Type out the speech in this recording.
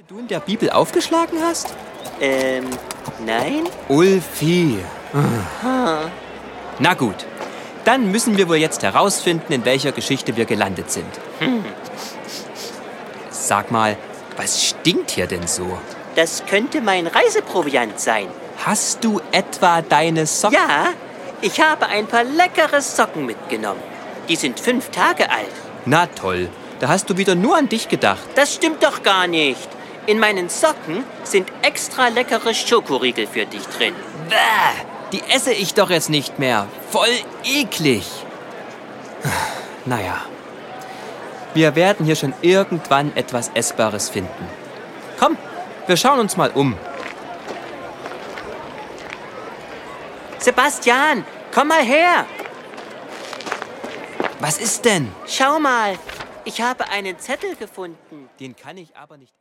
du in der Bibel aufgeschlagen hast? Nein? Ulfi. Na gut, dann müssen wir wohl jetzt herausfinden, in welcher Geschichte wir gelandet sind. Sag mal, was stinkt hier denn so? Das könnte mein Reiseproviant sein. Hast du etwa deine Socken? Ja, ich habe ein paar leckere Socken mitgenommen. Die sind 5 Tage alt. Na toll, da hast du wieder nur an dich gedacht. Das stimmt doch gar nicht. In meinen Socken sind extra leckere Schokoriegel für dich drin. Bäh, die esse ich doch jetzt nicht mehr. Voll eklig. Naja, wir werden hier schon irgendwann etwas Essbares finden. Komm, wir schauen uns mal um. Sebastian, komm mal her. Was ist denn? Schau mal, ich habe einen Zettel gefunden. Den kann ich aber nicht...